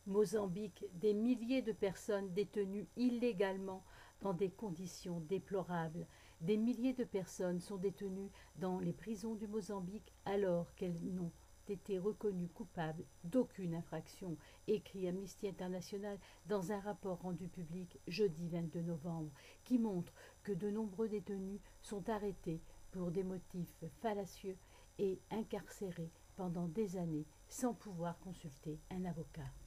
Mozambique, des milliers de personnes détenues illégalement dans des conditions déplorables. Des milliers de personnes sont détenues dans les prisons du Mozambique alors qu'elles n'ont été reconnues coupables d'aucune infraction, écrit Amnesty International dans un rapport rendu public jeudi 22 novembre, qui montre que de nombreux détenus sont arrêtés pour des motifs fallacieux et incarcérés pendant des années sans pouvoir consulter un avocat.